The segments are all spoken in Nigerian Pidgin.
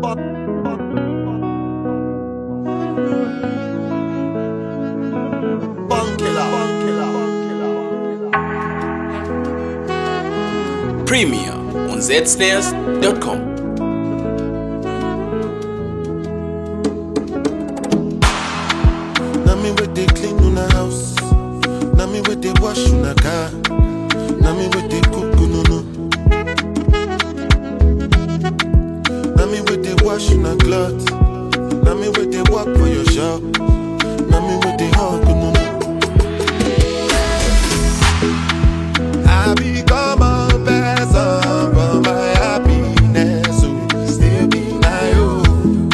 Premier on zsnares.com. Now me where they clean on a house. Now me where they wash on a car. Now me where they cook no no. Now me where they wash on a cloth. Now me where they walk for your shop. Now me where they hug no no. I become a person for my happiness, so still be my own.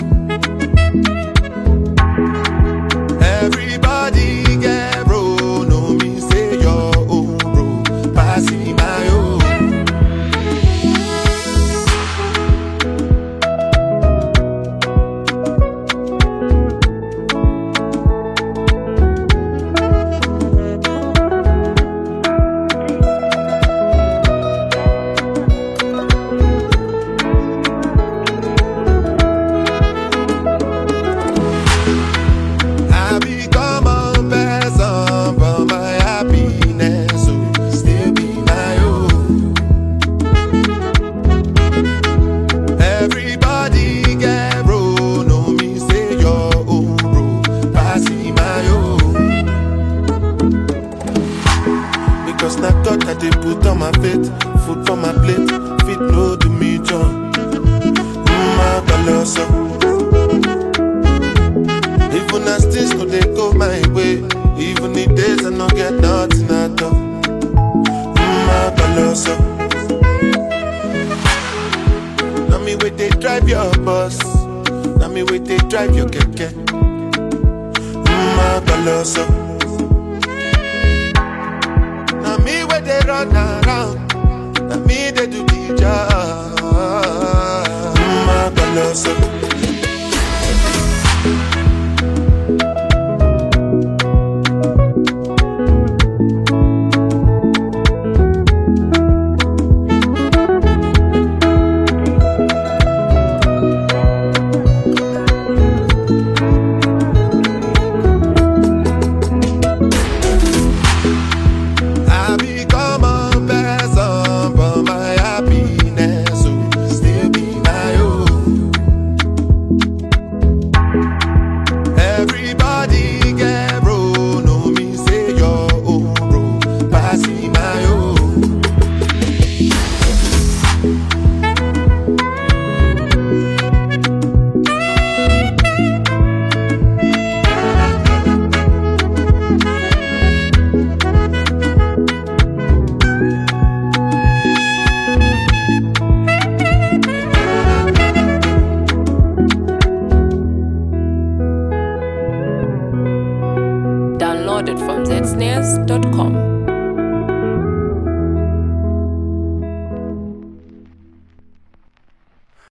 Everybody get bro, no me say your own bro, passing my own. Cause na God that they put on my plate, food for my plate, fit no do me John. My baloso. Even as things no they go my way, even the days I no get nothing at all. My baloso. Now me wait they drive your bus, now me wait they drive your keke. My baloso. They run around, na me they do the job. My baloso. Downloaded from zsnares.com.